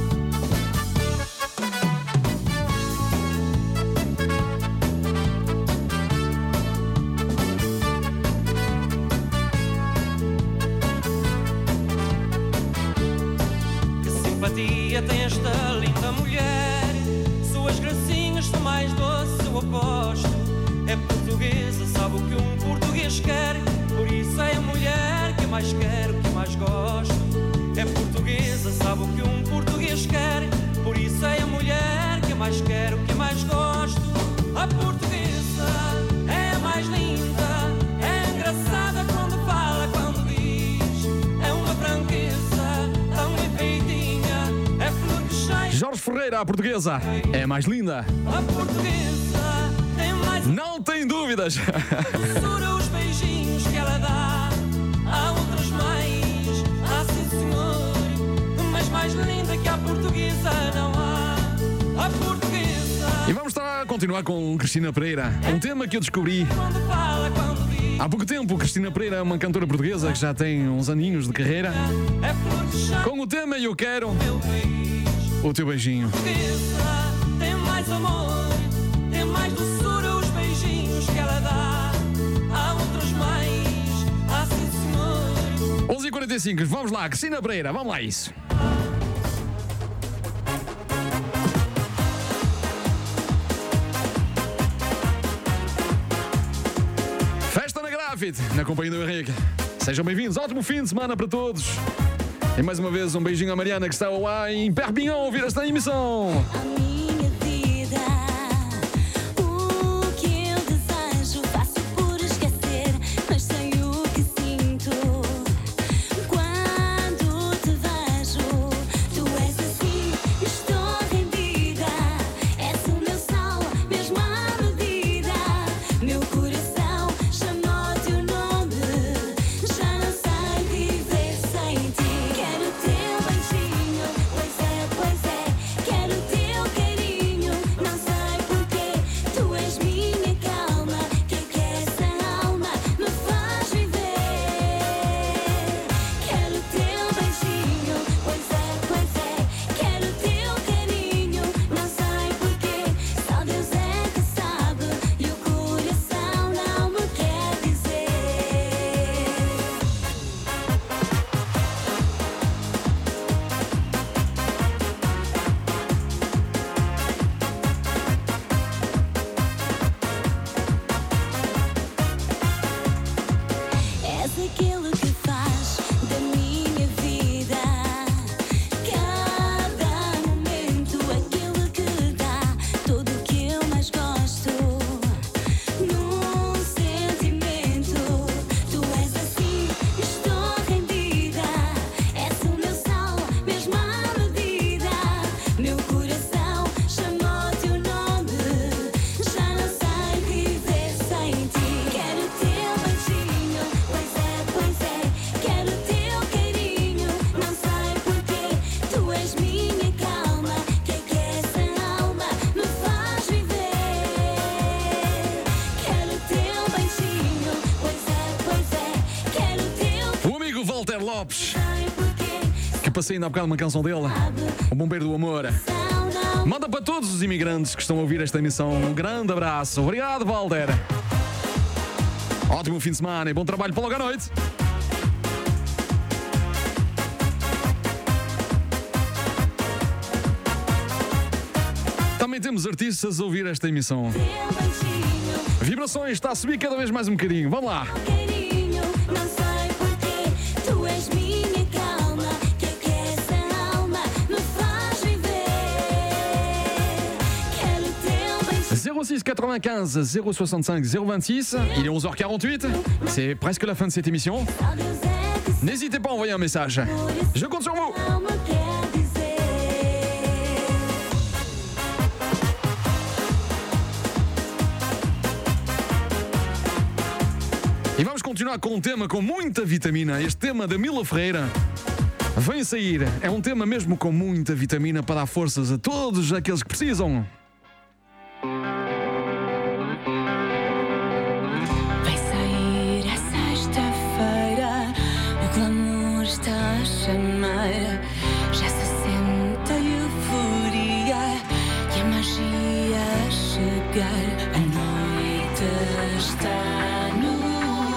Que simpatia tem esta linda mulher. Suas gracinhas são mais doces, eu aposto. É portuguesa, sabe o que um português quer. Por isso é a mulher que mais quero, que mais gosto. É portuguesa, sabe o que um português quer. Por isso é a mulher que mais quero, que mais gosto. A portuguesa é a mais linda. É engraçada quando fala, quando diz. É uma franqueza tão enfeitinha. É flor que cheira. Jorge Ferreira, a portuguesa, é a mais linda. A portuguesa tem mais. Não tem dúvidas. Doçura, os beijinhos que ela dá. Há outras mais, há sim senhor, mas mais linda que a portuguesa não há. A portuguesa. E vamos estar a continuar com Cristina Pereira, um tema que eu descobri Quando fala, quando diz. há pouco tempo. Cristina Pereira é uma cantora portuguesa que já tem uns aninhos de carreira. É flor que cheira Com o tema Eu Quero o meu país. o Teu Beijinho. A portuguesa tem mais amor, tem mais doçura, os beijinhos que ela dá. Há outras mais, há sim senhor. onze e quarenta e cinco, vamos lá, Cristina Pereira, vamos lá a isso. Grafite, na companhia do Henrique. Sejam bem-vindos, ótimo fim de semana para todos. E mais uma vez um beijinho à Mariana que está lá em Perpignan a ouvir esta emissão. Que passei ainda há bocado uma canção dele, O Bombeiro do Amor. Manda para todos os imigrantes que estão a ouvir esta emissão um grande abraço. Obrigado, Walter. Ótimo fim de semana e bom trabalho para logo à noite. Também temos artistas a ouvir esta emissão. Vibrações está a subir cada vez mais um bocadinho. Vamos lá. zéro six quatre-vingt-quinze zéro soixante-cinq zéro vingt-six. Il est onze heures quarante-huit. C'est presque la fin de cette émission. N'hésitez pas à envoyer un message. Je compte sur vous. E vamos continuar com um tema com muita vitamina. Este tema da Mila Ferreira vem sair. É um tema mesmo com muita vitamina para dar forças a todos aqueles que precisam. Vai sair a sexta-feira, o glamour está a chamar. Já se sente a euforia e a magia a chegar. A noite está no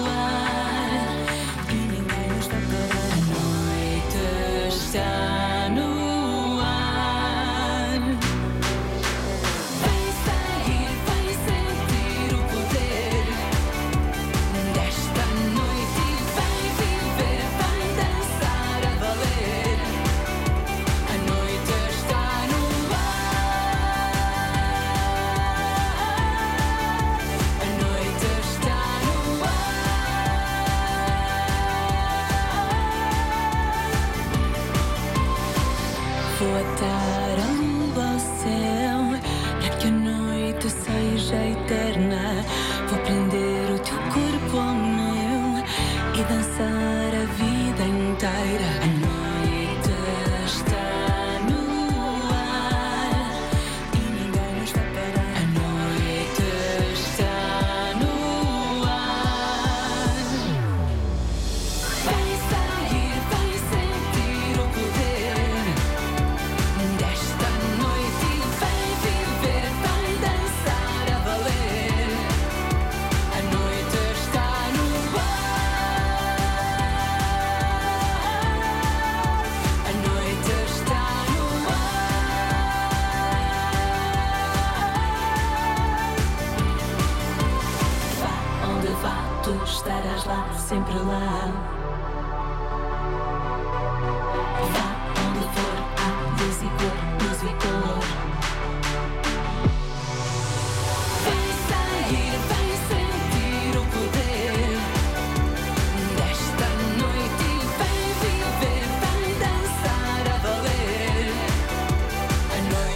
está no ar. Vai sair, vai sentir o poder desta noite e vai viver, vai dançar a valer. A noite está no ar. A noite está no ar.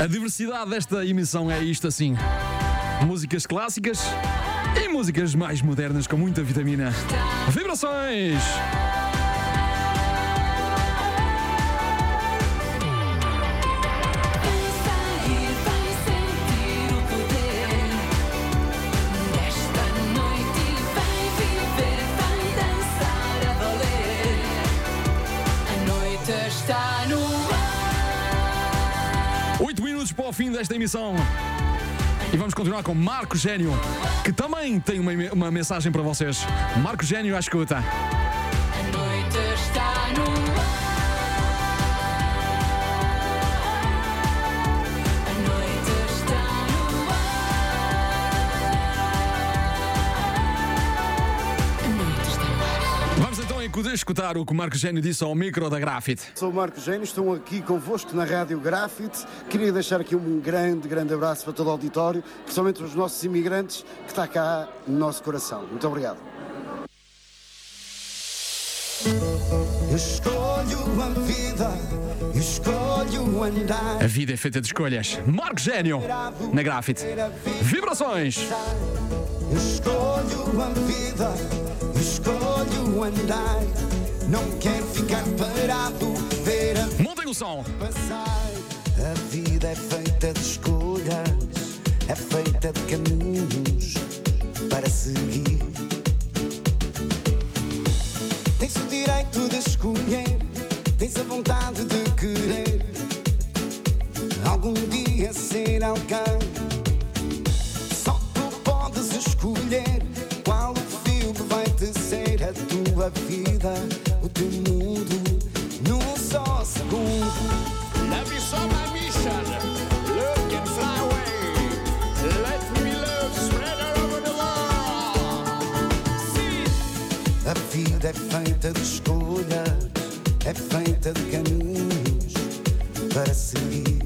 A diversidade desta emissão é isto assim: músicas clássicas e músicas mais modernas com muita vitamina. Vibrações! Está no oito minutos para o fim desta emissão. E vamos continuar com Marco Gênio, que também tem uma, uma mensagem para vocês. Marco Gênio à escuta. A noite está no A noite está no A noite está no ar. Vamos então escutar o que o Marco Gênio disse ao micro da Grafite. Sou o Marco Gênio, estou aqui convosco na Rádio Grafite. Queria deixar aqui um grande, grande abraço para todo o auditório, principalmente para os nossos imigrantes, que está cá no nosso coração. Muito obrigado. Eu escolho a vida, eu escolho andar. A vida é feita de escolhas. Marco Gênio, na Grafite. Vibrações! Eu escolho a vida, eu escolho andar. Não quero ficar parado, ver a Montem o som! passar. A vida é feita de escolhas, é feita de caminhos para seguir. Tens o direito de escolher, tens a vontade de querer algum dia ser alguém. Só tu podes escolher qual o fio que vai tecer a tua vida, o teu mundo, num só segundo. Love is so my mission. Look and fly away. Let me love spread all over the world. See. A vida é feita de escolhas, é feita de caminhos para seguir.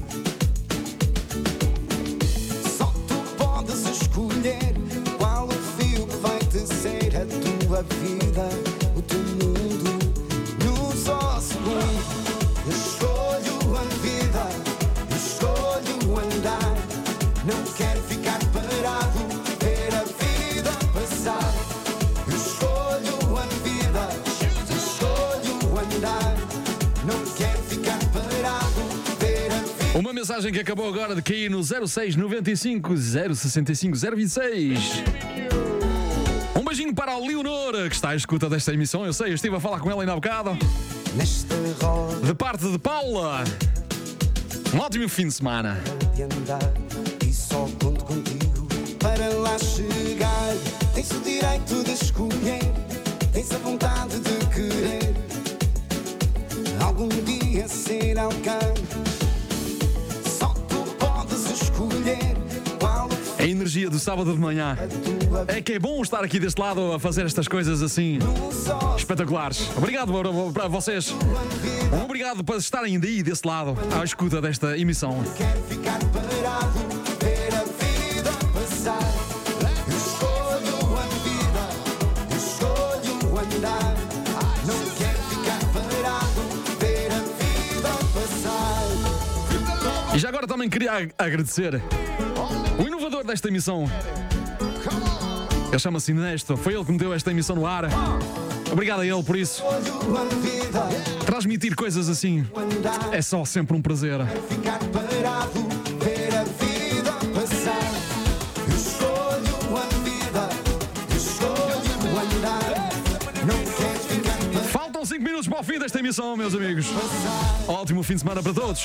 Só tu podes escolher qual o fio que vai tecer a tua vida, o teu mundo, num só segundo. Eu escolho a vida, eu escolho andar. Não quero ficar parado, ver a vida passar. Eu escolho a vida, eu escolho andar. Não quero ficar parado, ver a vida. Uma mensagem que acabou agora de cair no zero seis nove cinco zero seis cinco zero dois seis. Um beijinho para a Leonor, que está à escuta desta emissão. Eu sei, eu estive a falar com ela ainda há bocado. Nesta roda De parte de Paula. Um ótimo fim de semana. de andar, e só conto contigo para lá chegar. Tens o direito de escolher, tens a vontade de querer algum dia ser alguém. Só tu podes escolher qual o A energia do sábado de manhã. É que é bom estar aqui deste lado a fazer estas coisas assim espetaculares. Obrigado para, para vocês. Um obrigado por estarem daí desse lado à escuta desta emissão. quero ficar parado, ver a vida passar. Eu escolho a vida, eu escolho andar. Não quero ficar parado, ver a vida passar. E já agora também queria ag- agradecer o inovador desta emissão. Ele chama-se Inesto. Foi ele que me deu esta emissão no ar. Obrigado a ele por isso. Escolho a vida, Transmitir coisas assim andar. é só sempre um prazer. Ficar parado, ver a vida passar. Eu escolho a vida, eu escolho andar. Não quero ficar parado. Faltam cinco minutos para o fim desta emissão, meus amigos. Ótimo fim de semana para todos.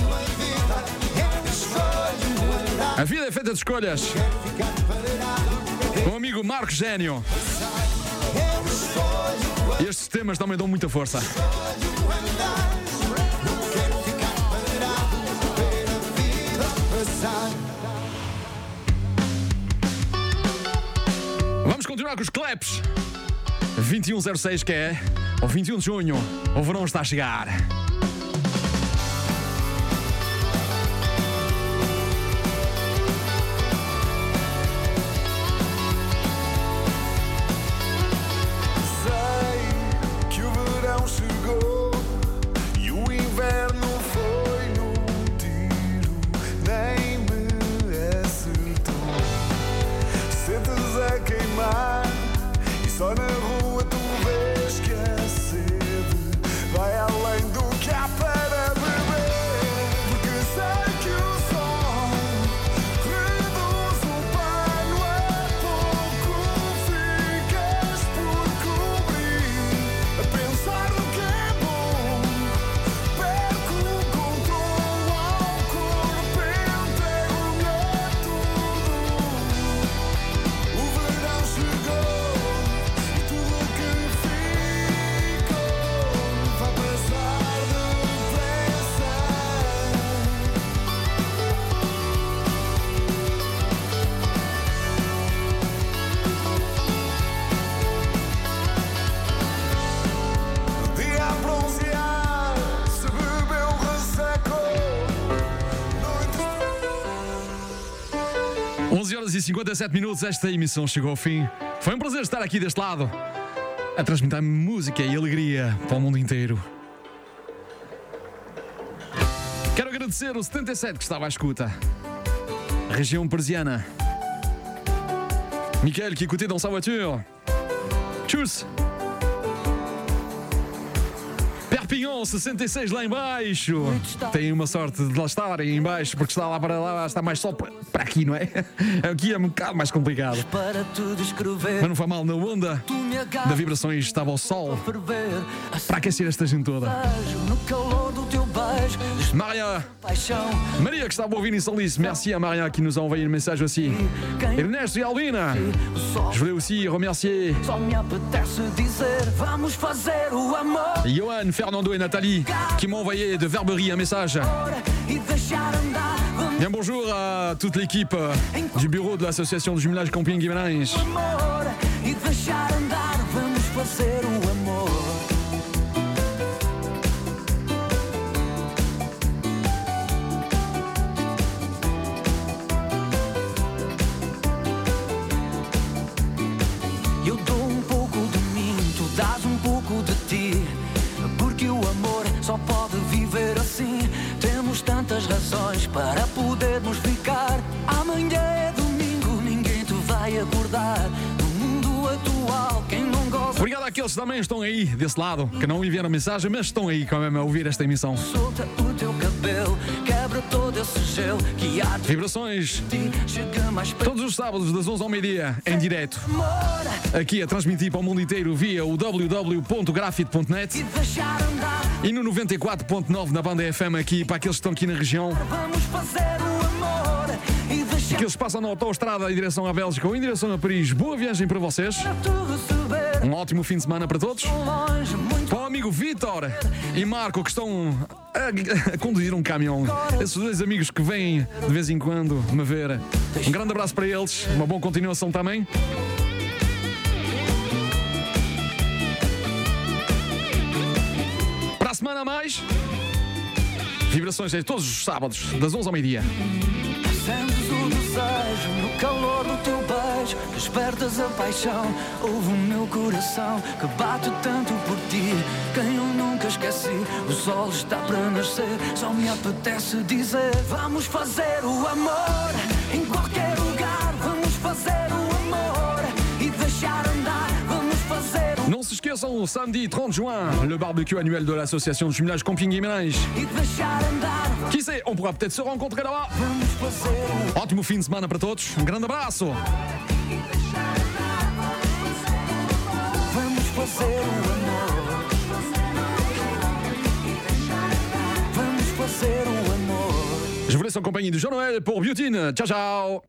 A vida é feita de escolhas. Com o amigo Marco Gênio. Estes temas também dão muita força. Vamos continuar com os claps. vinte e um zero seis, que é o vinte e um de junho. O verão está a chegar. Sei que o verão chegou e o inverno foi num tiro. onze horas e cinquenta e sete minutos, esta emissão chegou ao fim. Foi um prazer estar aqui deste lado, a transmitir música e alegria para o mundo inteiro. Quero agradecer o setenta e sete que estava à escuta, a região parisiana. Michael qui écoutait dans sa voiture. Tchuss! Perpignan sessenta e seis lá em baixo. Tem uma sorte de lá estar em baixo, porque está lá para lá, está mais sol para aqui, não é? Aqui é um bocado mais complicado. Mas não foi mal, na onda da vibrações estava o sol para aquecer esta gente toda. Maria, Maria que estava a ouvir em Solis, merci à Maria qui nous a envoyé le message aussi. Ernesto et Albina, je voulais aussi remercier Johan, Fernando et Nathalie qui m'ont envoyé de Verberie un message. Bien bonjour à toute l'équipe du bureau de l'association de jumelage Camping Guimarães. Eu dou um pouco de mim, tu dás um pouco de ti, porque o amor só pode viver assim. Temos tantas razões para podermos ficar. Amanhã é domingo, ninguém te vai acordar. No mundo atual, quem não gosta. Obrigado àqueles que também estão aí desse lado, que não enviaram mensagem, mas estão aí como é a ouvir esta emissão. Solta o teu cabelo, quebra todo esse gelo que há de Vibrações ti. Chega mais perto. todos os sábados das onze ao meio-dia, em direto, aqui a transmitir para o mundo inteiro via o w w w ponto grafite ponto net e no noventa e quatro ponto nove na banda F M aqui para aqueles que estão aqui na região. Vamos fazer o amor e deixar Aqueles que passam na autoestrada em direção à Bélgica ou em direção a Paris, boa viagem para vocês. tu receber. Um ótimo fim de semana para todos. Longe, muito Para o amigo Vítor e Marco que estão a, a conduzir um caminhão. Esses dois amigos que vêm de vez em quando me ver. Um grande abraço para eles, uma boa continuação também. Para a semana a mais, vibrações é todos os sábados, das onze ao meio-dia. Sentes o desejo no calor do teu beijo, despertas a paixão, ouve o meu coração que bate tanto por ti. Quem eu nunca esqueci, o sol está para nascer, só me apetece dizer: vamos fazer o amor em qualquer lugar, vamos fazer o amor e deixar andar, vamos fazer o Non se esqueçam, o samedi trente juin, le barbecue annuel de l'association de jumelage Camping Guimarães. e deixar andar, Qui sait, on pourra peut-être se rencontrer là-bas. vamos fazer o Ótimo fim de semana para todos, um grande abraço. vamos fazer o amor, vamos fazer o amor. Je vous laisse en compagnie de Jean-Noël pour Butine. Ciao, ciao.